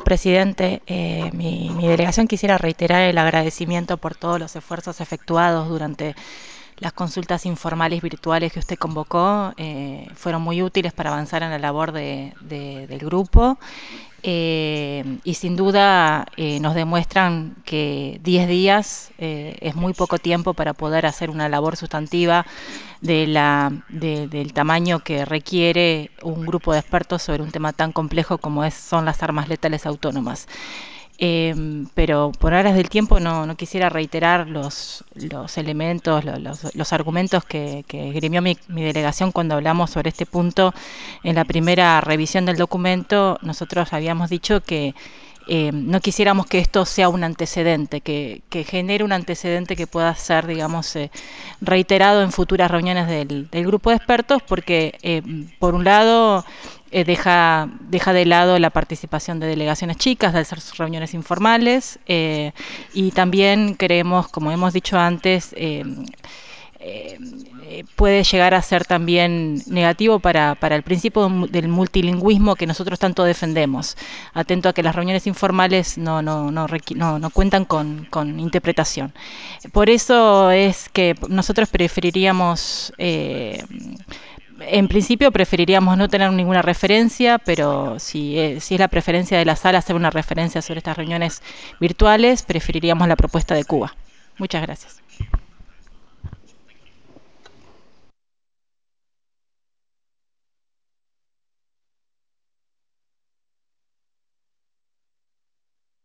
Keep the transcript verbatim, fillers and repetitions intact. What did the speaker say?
presidente. Eh, mi, mi delegación quisiera reiterar el agradecimiento por todos los esfuerzos efectuados durante las consultas informales virtuales que usted convocó. Eh, fueron muy útiles para avanzar en la labor de, de, del grupo. Eh, y sin duda eh, nos demuestran que diez días eh, es muy poco tiempo para poder hacer una labor sustantiva de la, de, del tamaño que requiere un grupo de expertos sobre un tema tan complejo como es, son las armas letales autónomas. Eh, pero por horas del tiempo no, no quisiera reiterar los, los elementos, los, los, los argumentos que, que esgrimió mi, mi delegación cuando hablamos sobre este punto. En la primera revisión del documento nosotros habíamos dicho que eh, no quisiéramos que esto sea un antecedente, que, que genere un antecedente que pueda ser, digamos, eh, reiterado en futuras reuniones del, del grupo de expertos, porque eh, por un lado eh, deja, deja de lado la participación de delegaciones chicas, de hacer reuniones informales, eh, y también creemos, como hemos dicho antes, eh, eh, puede llegar a ser también negativo para, para el principio del multilingüismo que nosotros tanto defendemos, atento a que las reuniones informales no, no, no, no, no cuentan con, con interpretación. Por eso es que nosotros preferiríamos... Eh, en principio preferiríamos no tener ninguna referencia, pero si es, si es la preferencia de la sala hacer una referencia sobre estas reuniones virtuales, preferiríamos la propuesta de Cuba. Muchas gracias.